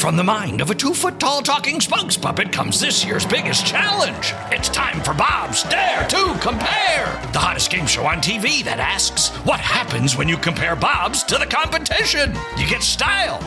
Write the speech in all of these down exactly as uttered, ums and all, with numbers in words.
from the mind of a two-foot-tall talking spokes puppet comes this year's biggest challenge. It's time for Bob's Dare to Compare, the hottest game show on T V that asks, what happens when you compare Bobs to the competition? You get style.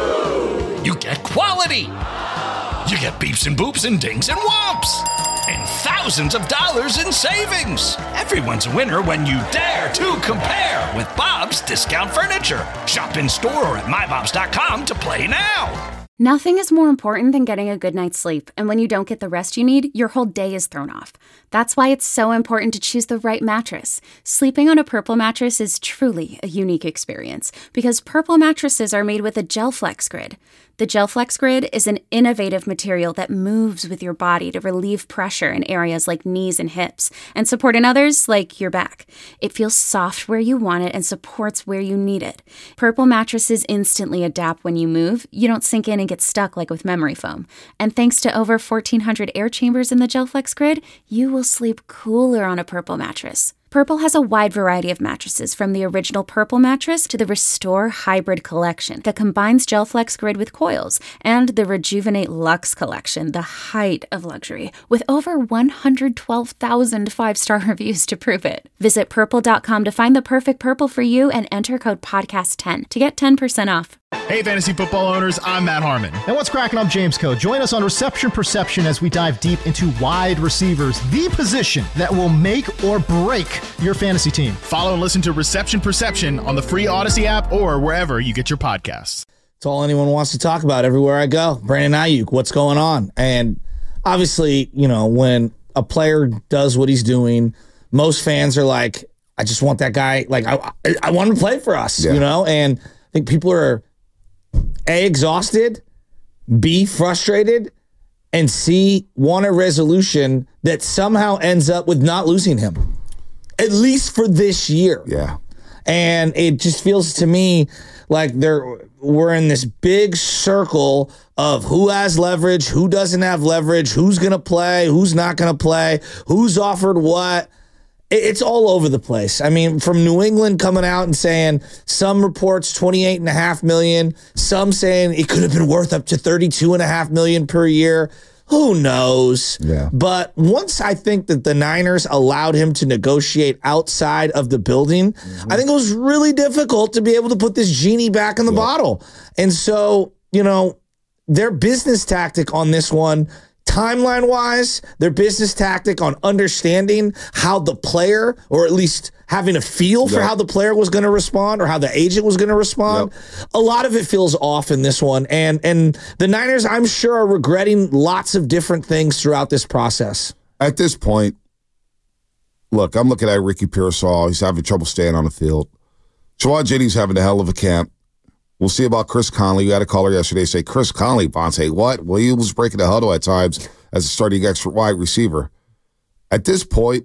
You get quality. You get beeps and boops and dings and whomps. And thousands of dollars in savings. Everyone's a winner when you dare to compare with Bob's Discount Furniture. Shop in store or at my bobs dot com to play now. Nothing is more important than getting a good night's sleep, and when you don't get the rest you need, your whole day is thrown off. That's why it's so important to choose the right mattress. Sleeping on a Purple mattress is truly a unique experience, because Purple mattresses are made with a GelFlex Grid. The GelFlex Grid is an innovative material that moves with your body to relieve pressure in areas like knees and hips, and support in others like your back. It feels soft where you want it and supports where you need it. Purple mattresses instantly adapt when you move. You don't sink in and get stuck like with memory foam. And thanks to over fourteen hundred air chambers in the GelFlex Grid, you will sleep cooler on a Purple mattress. Purple has a wide variety of mattresses, from the original Purple mattress to the Restore Hybrid collection that combines GelFlex Grid with coils, and the Rejuvenate Luxe collection, the height of luxury, with over one hundred twelve thousand five-star reviews to prove it. Visit purple dot com to find the perfect Purple for you and enter code podcast ten to get ten percent off. Hey, fantasy football owners, I'm Matt Harmon. And what's cracking? I'm James Coe. Join us on Reception Perception as we dive deep into wide receivers, the position that will make or break your fantasy team. Follow and listen to Reception Perception on the free Odyssey app or wherever you get your podcasts. It's all anyone wants to talk about everywhere I go. Brandon Ayuk, what's going on? And obviously, you know, when a player does what he's doing, most fans are like, I just want that guy. Like, I, I want him to play for us, yeah. you know? And I think people are A, exhausted, B, frustrated, and C, want a resolution that somehow ends up with not losing him, at least for this year. Yeah. And it just feels to me like they're we're in this big circle of who has leverage, who doesn't have leverage, who's going to play, who's not going to play, who's offered what. It's all over the place. I mean, from New England coming out and saying some reports twenty-eight and a half million, some saying it could have been worth up to thirty-two and a half million per year. Who knows? Yeah. But once I think that the Niners allowed him to negotiate outside of the building, mm-hmm. I think it was really difficult to be able to put this genie back in the yeah. bottle. And so, you know, their business tactic on this one, timeline-wise, their business tactic on understanding how the player, or at least having a feel for yep. how the player was going to respond or how the agent was going to respond, yep. a lot of it feels off in this one. And and the Niners, I'm sure, are regretting lots of different things throughout this process. At this point, look, I'm looking at Ricky Pearsall. He's having trouble staying on the field. Jauan Jennings having a hell of a camp. We'll see about Chris Conley. You had a caller yesterday say, Chris Conley, Vontae, what? Well, he was breaking the huddle at times as a starting extra wide receiver. At this point,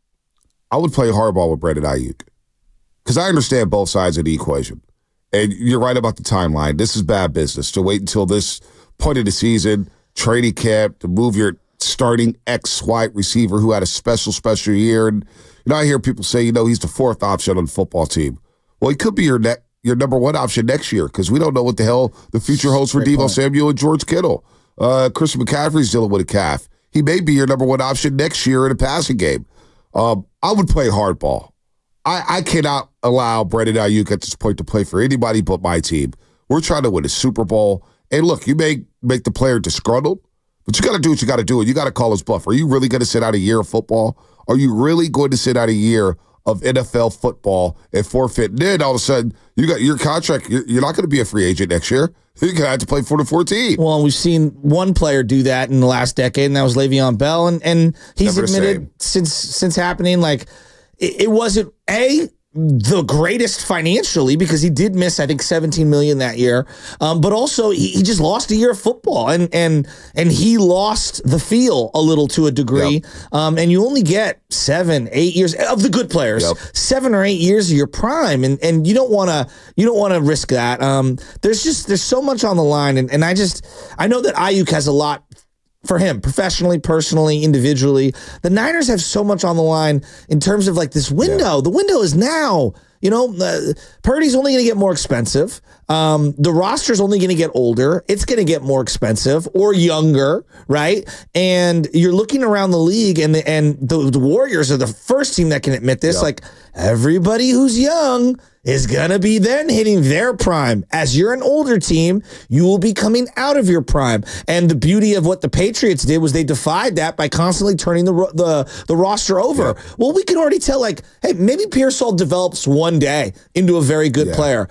I would play hardball with Brandon Ayuk because I understand both sides of the equation. And you're right about the timeline. This is bad business to wait until this point of the season, training camp, to move your starting ex-wide receiver who had a special, special year. And, you know, I hear people say, you know, he's the fourth option on the football team. Well, he could be your next. your number one option next year because we don't know what the hell the future holds for Great Deebo point. Samuel and George Kittle. Uh, Christian McCaffrey's dealing with a calf. He may be your number one option next year in a passing game. Um, I would play hardball. I, I cannot allow Brandon Ayuk at this point to play for anybody but my team. We're trying to win a Super Bowl. And look, you may make the player disgruntled, but you got to do what you got to do, and you got to call his bluff. Are you really going to sit out a year of football? Are you really going to sit out a year of N F L football and forfeit? And then all of a sudden, you got your contract. You're, you're not going to be a free agent next year. You're going to have to play for the fourteen. Well, we've seen one player do that in the last decade, and that was Le'Veon Bell. And and he's Never admitted since since happening, like it, it wasn't a the greatest financially because he did miss, I think, seventeen million dollars that year. Um, but also he, he just lost a year of football and and and he lost the feel a little to a degree. Yep. Um, and you only get seven, eight years of the good players, yep. seven or eight years of your prime. And and you don't want to you don't want to risk that. Um, there's just there's so much on the line. And, and I just I know that Ayuk has a lot for him, professionally, personally, individually. The Niners have so much on the line in terms of like this window. Yeah. The window is now. You know, uh, Purdy's only going to get more expensive. Um, the roster's only going to get older. It's going to get more expensive or younger, right? And you're looking around the league, and the, and the, the Warriors are the first team that can admit this. Yep. Like, everybody who's young is going to be then hitting their prime. As you're an older team, you will be coming out of your prime. And the beauty of what the Patriots did was they defied that by constantly turning the the, the roster over. Yeah. Well, we can already tell, like, hey, maybe Pearsall develops one day into a very good yeah. player.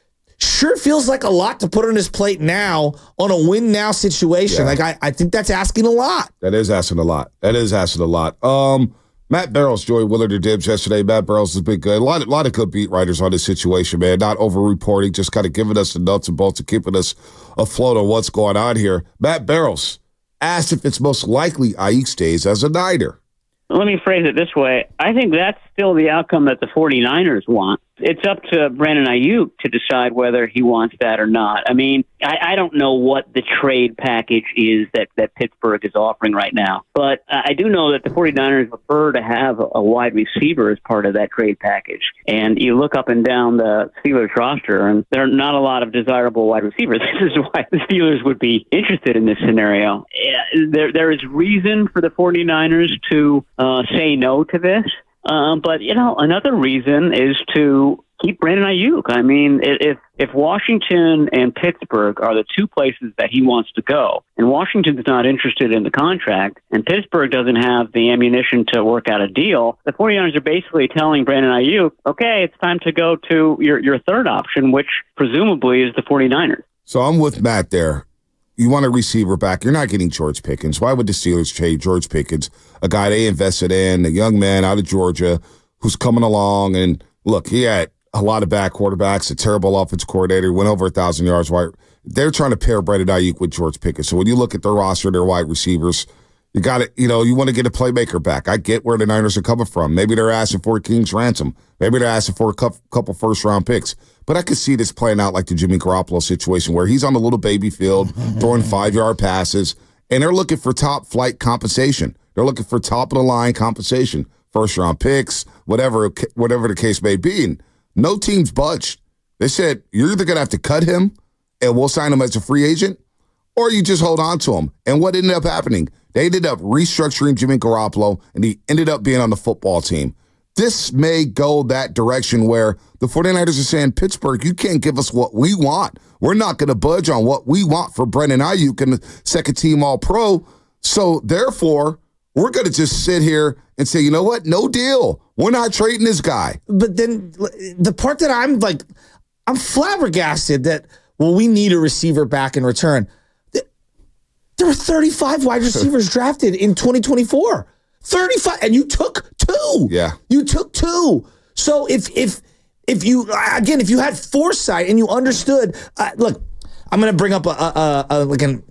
Sure feels like a lot to put on his plate now on a win-now situation. Yeah. Like, I, I think that's asking a lot. That is asking a lot. That is asking a lot. Um... Matt Barrows, Joey Willard, or Dibs yesterday. Matt Barrows has been good. A lot, of, lot of good beat writers on this situation, man. Not over-reporting, just kind of giving us the nuts and bolts and keeping us afloat on what's going on here. Matt Barrows asked if it's most likely Ayuk stays as a Niner. Let me phrase it this way. I think that's still the outcome that the 49ers want. It's up to Brandon Ayuk to decide whether he wants that or not. I mean, I, I don't know what the trade package is that, that Pittsburgh is offering right now, but I do know that the 49ers prefer to have a wide receiver as part of that trade package. And you look up and down the Steelers roster, and there are not a lot of desirable wide receivers. This is why the Steelers would be interested in this scenario. There, there is reason for the 49ers to uh, say no to this. Um, but, you know, another reason is to keep Brandon Ayuk. I mean, if if Washington and Pittsburgh are the two places that he wants to go, and Washington's not interested in the contract, and Pittsburgh doesn't have the ammunition to work out a deal, the 49ers are basically telling Brandon Ayuk, okay, it's time to go to your, your third option, which presumably is the 49ers. So I'm with Matt there. You want a receiver back. You're not getting George Pickens. Why would the Steelers trade George Pickens, a guy they invested in, a young man out of Georgia who's coming along? And look, he had a lot of bad quarterbacks, a terrible offensive coordinator, went over one thousand yards. They're trying to pair Brandon Ayuk with George Pickens. So when you look at their roster, their wide receivers, you got to, you know, you want to get a playmaker back. I get where the Niners are coming from. Maybe they're asking for a king's ransom. Maybe they're asking for a couple first-round picks. But I could see this playing out like the Jimmy Garoppolo situation where he's on a little baby field throwing five-yard passes, and they're looking for top-flight compensation. They're looking for top-of-the-line compensation, first-round picks, whatever whatever the case may be. And no team's budged. They said, you're either going to have to cut him, and we'll sign him as a free agent, or you just hold on to him. And what ended up happening? They ended up restructuring Jimmy Garoppolo, and he ended up being on the football team. This may go that direction where the 49ers are saying, Pittsburgh, you can't give us what we want. We're not going to budge on what we want for Brandon Ayuk and the second-team All-Pro. So, therefore, we're going to just sit here and say, you know what? No deal. We're not trading this guy. But then the part that I'm like, I'm flabbergasted that, well, we need a receiver back in return. There were thirty-five wide receivers drafted in twenty twenty-four. thirty-five, and you took two. Yeah. You took two. So if if if you, again, if you had foresight and you understood, uh, look, I'm going to bring up a, a, a like an,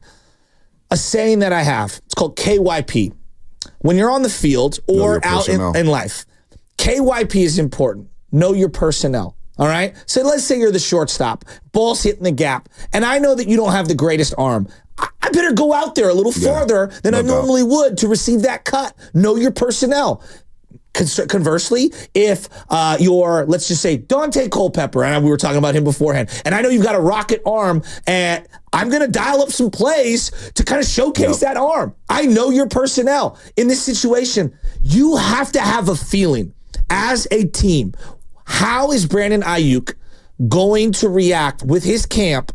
a saying that I have. It's called K Y P. When you're on the field or out in, in life, K Y P is important. Know your personnel. All right? So let's say you're the shortstop. Ball's hitting the gap. And I know that you don't have the greatest arm. I better go out there a little farther yeah, than no I normally doubt. would to receive that cut. Know your personnel. Conversely, if uh, you're, let's just say, Dante Culpepper, and we were talking about him beforehand, and I know you've got a rocket arm, and I'm going to dial up some plays to kind of showcase yep. that arm. I know your personnel. In this situation, you have to have a feeling as a team. How is Brandon Ayuk going to react with his camp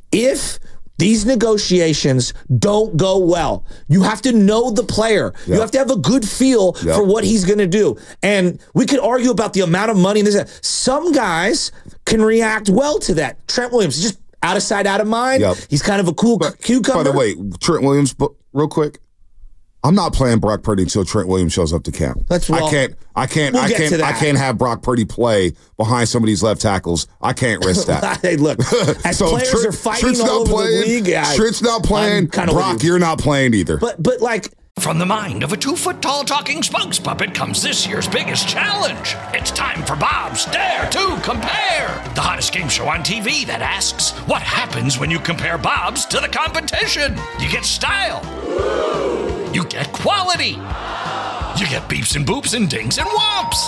if these negotiations don't go well? You have to know the player. Yep. You have to have a good feel yep. for what he's going to do. And we could argue about the amount of money. And this. Some guys can react well to that. Trent Williams, just out of sight, out of mind. Yep. He's kind of a cool but, cucumber. By the way, Trent Williams, but real quick, I'm not playing Brock Purdy until Trent Williams shows up to camp. That's well, I can't. I can't. We'll I can't. I can't have Brock Purdy play behind some of these left tackles. I can't risk that. Hey, look, as so players Trent, are fighting Trent's all over playing, the league, I, Trent's not playing. Brock, you. you're not playing either. But but like. From the mind of a two-foot-tall talking spokes puppet comes this year's biggest challenge. It's time for Bob's Dare to Compare, the hottest game show on T V that asks, what happens when you compare Bob's to the competition? You get style. You get quality. You get beeps and boops and dings and whomps.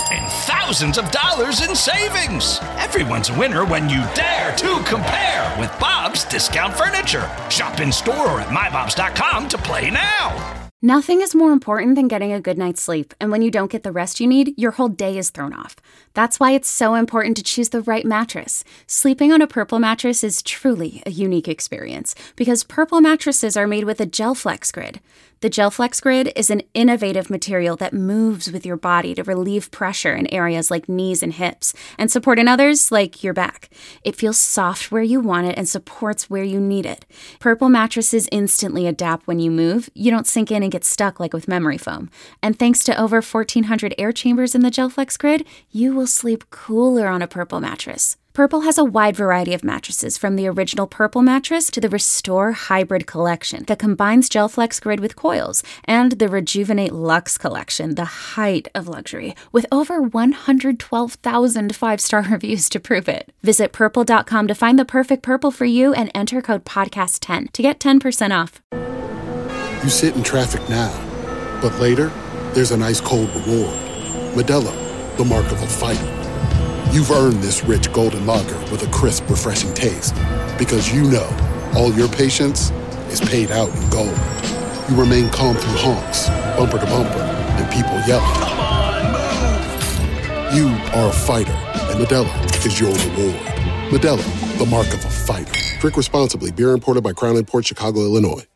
and thousands of dollars in savings. Everyone's a winner when you dare to compare with Bob's Discount Furniture. Shop in store or at my bobs dot com to play now. Nothing is more important than getting a good night's sleep, and when you don't get the rest you need, your whole day is thrown off. That's why it's so important to choose the right mattress. Sleeping on a Purple mattress is truly a unique experience because Purple mattresses are made with a GelFlex Grid. The GelFlex Grid is an innovative material that moves with your body to relieve pressure in areas like knees and hips and support in others like your back. It feels soft where you want it and supports where you need it. Purple mattresses instantly adapt when you move. You don't sink in and get stuck like with memory foam. And thanks to over fourteen hundred air chambers in the GelFlex Grid, you will sleep cooler on a Purple mattress. Purple has a wide variety of mattresses, from the original Purple mattress to the Restore Hybrid collection that combines GelFlex Grid with coils, and the Rejuvenate Luxe collection, the height of luxury, with over one hundred twelve thousand five-star reviews to prove it. Visit purple dot com to find the perfect Purple for you and enter code podcast ten to get ten percent off. You sit in traffic now, but later, there's an ice-cold reward. Modelo, the mark of a fighter. You've earned this rich golden lager with a crisp, refreshing taste. Because you know, all your patience is paid out in gold. You remain calm through honks, bumper to bumper, and people yelling. Come on, move! You are a fighter, and Modelo is your reward. Modelo, the mark of a fighter. Drink responsibly. Beer imported by Crown Imports, Chicago, Illinois.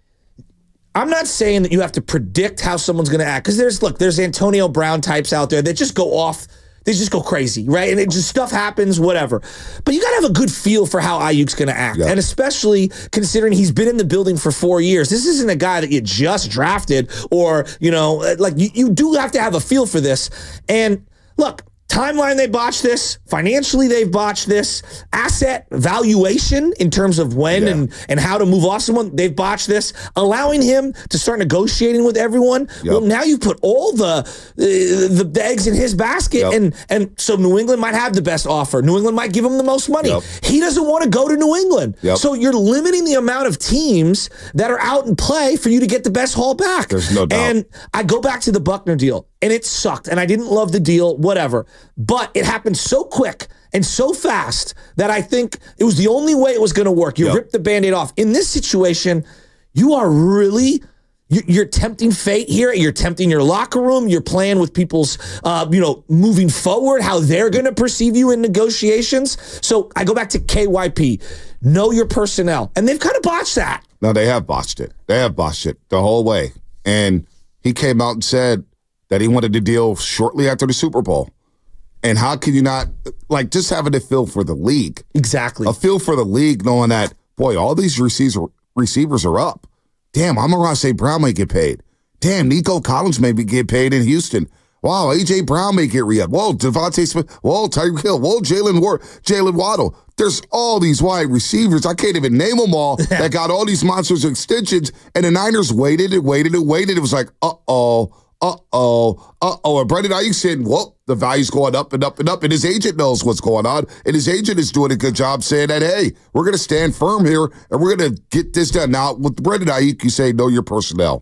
I'm not saying that you have to predict how someone's going to act. Because there's, look, there's Antonio Brown types out there that just go off. They just go crazy, right? And it just stuff happens, whatever. But you got to have a good feel for how Ayuk's going to act. Yeah. And especially considering he's been in the building for four years. This isn't a guy that you just drafted or, you know, like you, you do have to have a feel for this. And look, timeline, they botched this. Financially, they've botched this. Asset valuation in terms of when yeah. and, and how to move off someone, they've botched this. Allowing him to start negotiating with everyone. Yep. Well, now you put all the, uh, the the eggs in his basket. Yep. And, and so New England might have the best offer. New England might give him the most money. Yep. He doesn't want to go to New England. Yep. So you're limiting the amount of teams that are out in play for you to get the best haul back. There's no doubt. And I go back to the Buckner deal. And it sucked, and I didn't love the deal, whatever. But it happened so quick and so fast that I think it was the only way it was going to work. You yep. ripped the Band-Aid off. In this situation, you are really, you're tempting fate here. You're tempting your locker room. You're playing with people's, uh, you know, moving forward, how they're going to perceive you in negotiations. So I go back to K Y P. Know your personnel. And they've kind of botched that. No, they have botched it. They have botched it the whole way. And he came out and said that he wanted to deal shortly after the Super Bowl. And how can you not, like, just having a feel for the league? Exactly. A feel for the league, knowing that, boy, all these receiver, receivers are up. Damn, Amon-Ra Saint Brown may get paid. Damn, Nico Collins may be get paid in Houston. Wow, A J. Brown may get re-up. Whoa, Devontae Smith. Whoa, Tyreek Hill. Whoa, Jalen Ward. Jalen Waddle. There's all these wide receivers. I can't even name them all that got all these monsters extensions. And the Niners waited and waited and waited. It was like, uh-oh. Uh-oh, uh-oh. And Brandon Ayuk said, well, the value's going up and up and up, and his agent knows what's going on, and his agent is doing a good job saying that, hey, we're going to stand firm here, and we're going to get this done. Now, with Brandon Ayuk, you say, know your personnel.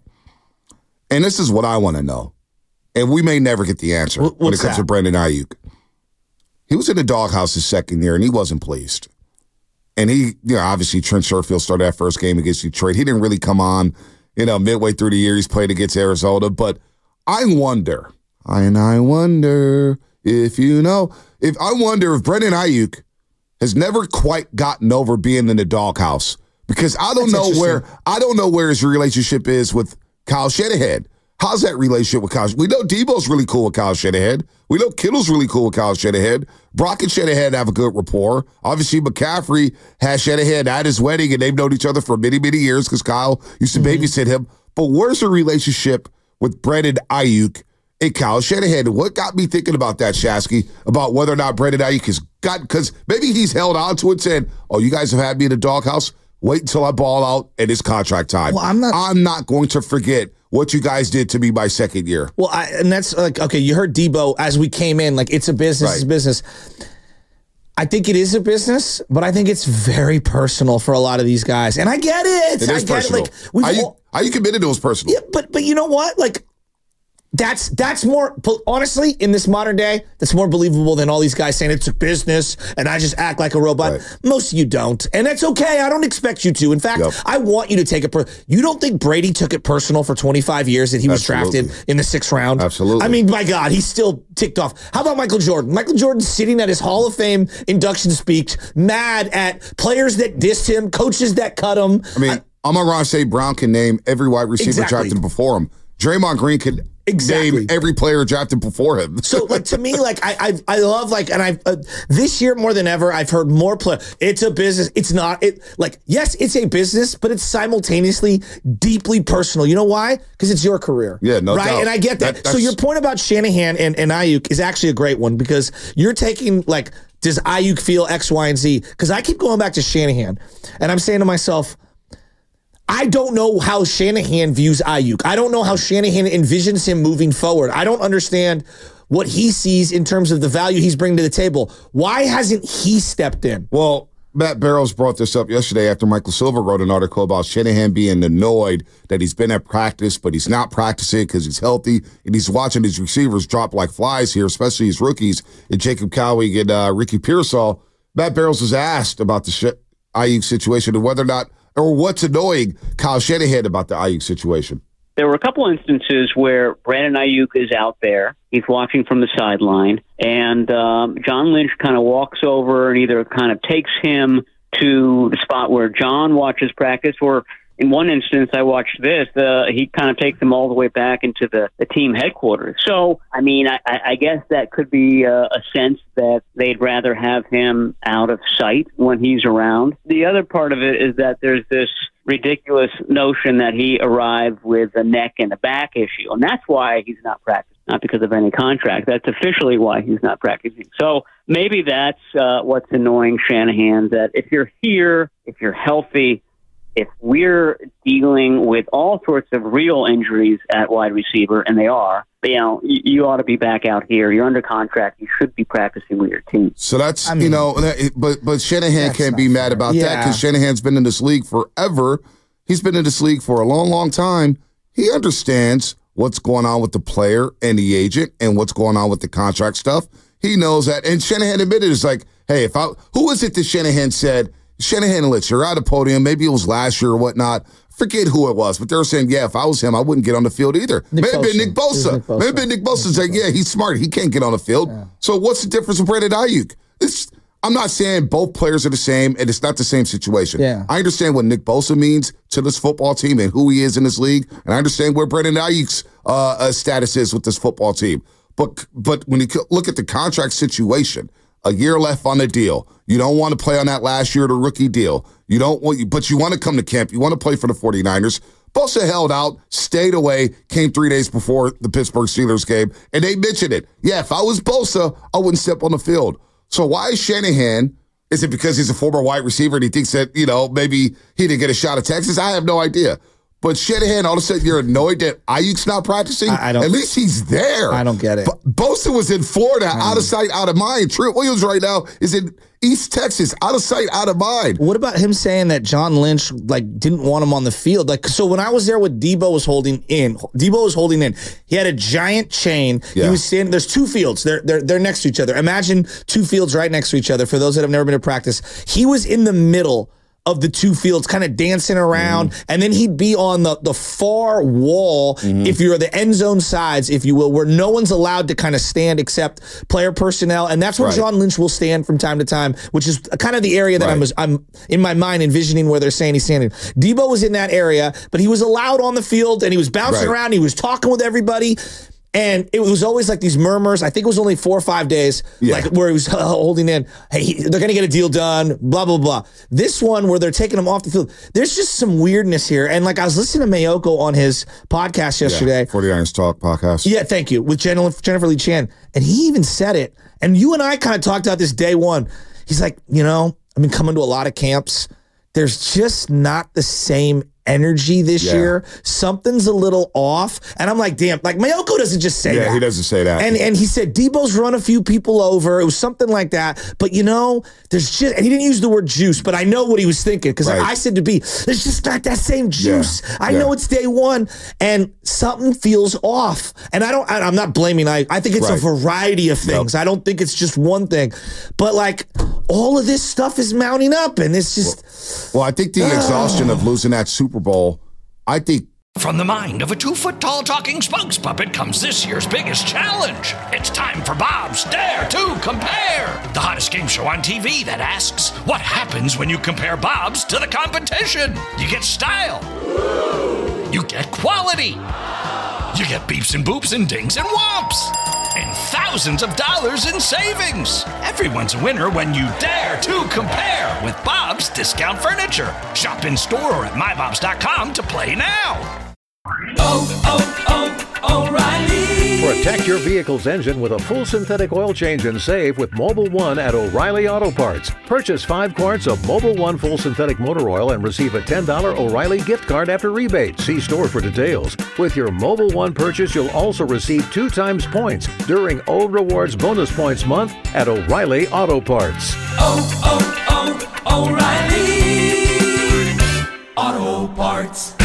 And this is what I want to know, and we may never get the answer What's when it comes that? to Brandon Ayuk. He was in the doghouse his second year, and he wasn't pleased. And he, you know, obviously Trent Sherfield started that first game against Detroit. He didn't really come on, you know, midway through the year. He's played against Arizona, but I wonder, and I wonder if you know, if I wonder if Brandon Ayuk has never quite gotten over being in the doghouse, because I don't That's know where I don't know where his relationship is with Kyle Shanahan. How's that relationship with Kyle? We know Debo's really cool with Kyle Shanahan. We know Kittle's really cool with Kyle Shanahan. Brock and Shanahan have a good rapport. Obviously, McCaffrey has Shanahan at his wedding, and they've known each other for many, many years because Kyle used to mm-hmm. babysit him. But where's the relationship with Brandon Ayuk and Kyle Shanahan? What got me thinking about that, Shasky, about whether or not Brandon Ayuk has got, because maybe he's held on to it and said, oh, you guys have had me in the doghouse? Wait until I ball out and it's contract time. Well, I'm not, I'm not going to forget what you guys did to me my second year. Well, I, and that's like, okay, you heard Debo as we came in, like it's a business, right. It's a business. I think it is a business, but I think it's very personal for a lot of these guys. And I get it. It is I get personal. it. Like, we've are, you, all, are you committed to it was personal? Yeah, but but you know what? Like, That's that's more, honestly, in this modern day, that's more believable than all these guys saying it's a business and I just act like a robot. Right. Most of you don't. And that's okay. I don't expect you to. In fact, yep. I want you to take it. Per- you don't think Brady took it personal for twenty-five years that he was Absolutely. drafted in the sixth round? Absolutely. I mean, my God, he's still ticked off. How about Michael Jordan? Michael Jordan sitting at his Hall of Fame induction speech, mad at players that dissed him, coaches that cut him. I mean, I, Amon-Ra Saint Brown can name every wide receiver exactly. drafted before him. Draymond Green could Exactly. Name every player drafted before him. So, like, to me, like, I I, I love, like, and I've, uh, this year more than ever, I've heard more play. It's a business. It's not, it like, yes, it's a business, but it's simultaneously deeply personal. You know why? Because it's your career. Yeah, no right? doubt. And I get that. that so your point about Shanahan and, and Ayuk is actually a great one because you're taking, like, does Ayuk feel X, Y, and Z? Because I keep going back to Shanahan, and I'm saying to myself, I don't know how Shanahan views Ayuk. I don't know how Shanahan envisions him moving forward. I don't understand what he sees in terms of the value he's bringing to the table. Why hasn't he stepped in? Well, Matt Barrows brought this up yesterday after Michael Silver wrote an article about Shanahan being annoyed that he's been at practice, but he's not practicing because he's healthy, and he's watching his receivers drop like flies here, especially his rookies, and Jacob Cowing and uh, Ricky Pearsall. Matt Barrows was asked about the sh- Ayuk situation and whether or not or what's annoying Kyle Shanahan about the Ayuk situation? There were a couple instances where Brandon Ayuk is out there. He's watching from the sideline, and um, John Lynch kind of walks over and either kind of takes him to the spot where John watches practice, or in one instance, I watched this, uh, he kind of takes them all the way back into the, the team headquarters. So, I mean, I, I guess that could be a, a sense that they'd rather have him out of sight when he's around. The other part of it is that there's this ridiculous notion that he arrived with a neck and a back issue, and that's why he's not practicing, not because of any contract. That's officially why he's not practicing. So maybe that's uh, what's annoying Shanahan, that if you're here, if you're healthy, if we're dealing with all sorts of real injuries at wide receiver, and they are, you know, you, you ought to be back out here. You're under contract. You should be practicing with your team. So that's, I mean, you know, but but Shanahan can't be mad about yeah. that because Shanahan's been in this league forever. He's been in this league for a long, long time. He understands what's going on with the player and the agent and what's going on with the contract stuff. He knows that. And Shanahan admitted, it's like, hey, if I, who was it that Shanahan said, Shanahan and Litch, you're at a podium. Maybe it was last year or whatnot. Forget who it was, but they were saying, yeah, if I was him, I wouldn't get on the field either. Nick Maybe been Nick Bosa. Nick Bosa. Maybe Nick Bosa's like, yeah, he's smart. He can't get on the field. Yeah. So what's the difference with Brandon Ayuk? It's, I'm not saying both players are the same, and it's not the same situation. Yeah. I understand what Nick Bosa means to this football team and who he is in this league, and I understand where Brandon Ayuk's uh, uh, status is with this football team. But but when you look at the contract situation, a year left on the deal. You don't want to play on that last year of the rookie deal. You don't want, but you want to come to camp. You want to play for the 49ers. Bosa held out, stayed away, came three days before the Pittsburgh Steelers game, and they mentioned it. Yeah, if I was Bosa, I wouldn't step on the field. So why is Shanahan? Is it because he's a former wide receiver and he thinks that, you know, maybe he didn't get a shot at Texas? I have no idea. But Shanahan, all of a sudden, you're annoyed that Ayuk's not practicing? I, I don't, At least he's there. I don't get it. B- Bosa was in Florida, out of sight, out of mind. Trent Williams right now is in East Texas, out of sight, out of mind. What about him saying that John Lynch like didn't want him on the field? Like, so when I was there, what Debo was holding in, Debo was holding in. He had a giant chain. Yeah. He was standing. There's two fields. They're they're they're next to each other. Imagine two fields right next to each other. For those that have never been to practice, he was in the middle of the two fields, kind of dancing around, mm-hmm. and then he'd be on the, the far wall, mm-hmm. if you're the end zone sides, if you will, where no one's allowed to kind of stand except player personnel, and that's where right. John Lynch will stand from time to time, which is kind of the area that right. I'm, I'm in my mind envisioning where they're saying he's standing. Debo was in that area, but he was allowed on the field, and he was bouncing right. around, he was talking with everybody. And it was always like these murmurs. I think it was only four or five days, yeah. like where he was holding in, hey, he, they're going to get a deal done, blah, blah, blah. This one where they're taking him off the field, there's just some weirdness here. And like I was listening to Mayoko on his podcast yesterday. Yeah, 49ers Talk podcast. Yeah, thank you, with Jennifer, Jennifer Lee Chan. And he even said it. And you and I kind of talked about this day one. He's like, you know, I've been coming to a lot of camps. There's just not the same energy this Yeah. year. Something's a little off. And I'm like, damn, like Mayoko doesn't just say Yeah, that. he doesn't say that. And and he said Debo's run a few people over. It was something like that. But you know, there's just, and he didn't use the word juice, but I know what he was thinking because Right. I said to B, there's just not that same juice. Yeah. I Yeah. know it's day one, and something feels off. And I don't, I, I'm not blaming. I, I think it's Right. a variety of things. Yep. I don't think it's just one thing. But like all of this stuff is mounting up, and it's just. Well, I think the exhaustion of losing that Super Bowl, I think. From the mind of a two-foot-tall talking spokes puppet comes this year's biggest challenge. It's time for Bob's Dare to Compare, the hottest game show on T V that asks, what happens when you compare Bob's to the competition? You get style. You get quality. You get beeps and boops and dings and whomps. And thousands of dollars in savings. Everyone's a winner when you dare to compare with Bob's Discount Furniture. Shop in store or at my bobs dot com to play now. Oh, oh, oh, O'Reilly. Protect your vehicle's engine with a full synthetic oil change and save with Mobil one at O'Reilly Auto Parts. Purchase five quarts of Mobil one full synthetic motor oil and receive a ten dollars O'Reilly gift card after rebate. See store for details. With your Mobil one purchase, you'll also receive two times points during O Rewards Bonus Points Month at O'Reilly Auto Parts. Oh, oh, oh, O'Reilly Auto Parts.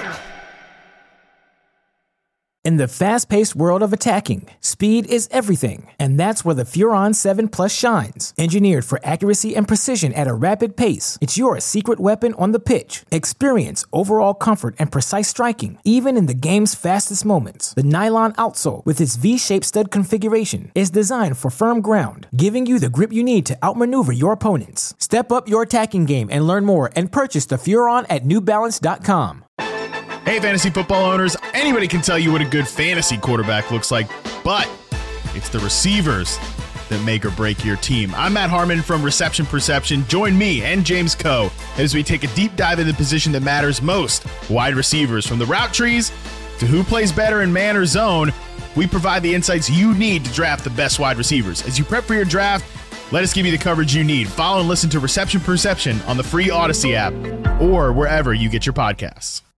In the fast-paced world of attacking, speed is everything, and that's where the Furon seven Plus shines. Engineered for accuracy and precision at a rapid pace, it's your secret weapon on the pitch. Experience overall comfort and precise striking, even in the game's fastest moments. The nylon outsole, with its V-shaped stud configuration, is designed for firm ground, giving you the grip you need to outmaneuver your opponents. Step up your attacking game and learn more and purchase the Furon at new balance dot com. Hey, fantasy football owners, anybody can tell you what a good fantasy quarterback looks like, but it's the receivers that make or break your team. I'm Matt Harmon from Reception Perception. Join me and James Coe as we take a deep dive into the position that matters most, wide receivers. From the route trees to who plays better in man or zone, we provide the insights you need to draft the best wide receivers. As you prep for your draft, let us give you the coverage you need. Follow and listen to Reception Perception on the free Odyssey app or wherever you get your podcasts.